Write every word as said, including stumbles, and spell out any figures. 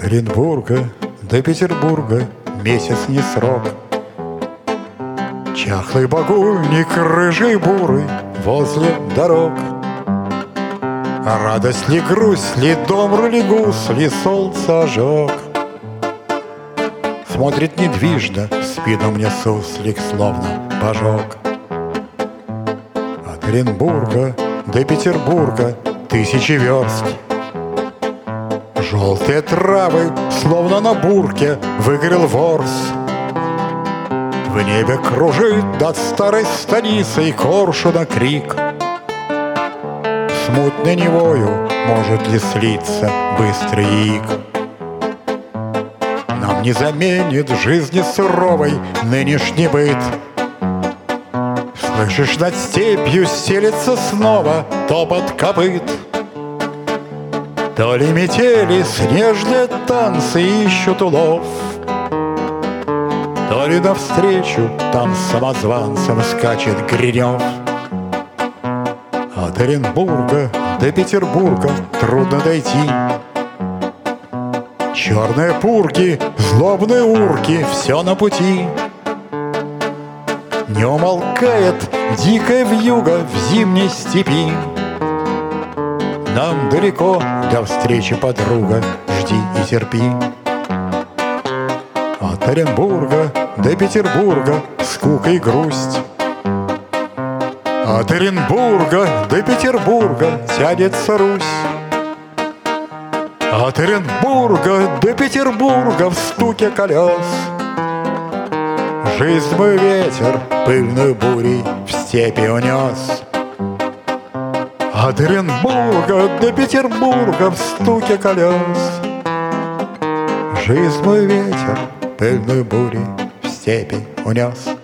Оренбурга до Петербурга месяц не срок. Чахлый багульник, рыжий бурый возле дорог. А радость ли, грусть ли, дом ли, гус ли, солнце ожог. Смотрит недвижно, в спину мне суслик словно пожег. От Оренбурга до Петербурга тысячи верст. Желтые травы, словно на бурке, выгорел ворс. В небе кружит над старой станицей коршуна крик. Смутной невою может ли слиться быстрый яик? Нам не заменит жизни суровой нынешний быт. Слышишь, над степью стелется снова топот копыт. То ли метели снежные танцы ищут улов, то ли навстречу там самозванцам скачет Гринев. От Оренбурга до Петербурга трудно дойти. Черные пурги, злобные урки, все на пути. Не умолкает дикая вьюга в зимней степи. Нам далеко до встречи, подруга, жди и терпи. От Оренбурга до Петербурга скука и грусть. От Оренбурга до Петербурга тянется Русь. От Оренбурга до Петербурга в стуке колес. Жизнь мой ветер пыльную бурей в степи унес. От Оренбурга до Петербурга в стуке колес. Жизнь мой ветер пыльную бурей в степи унес.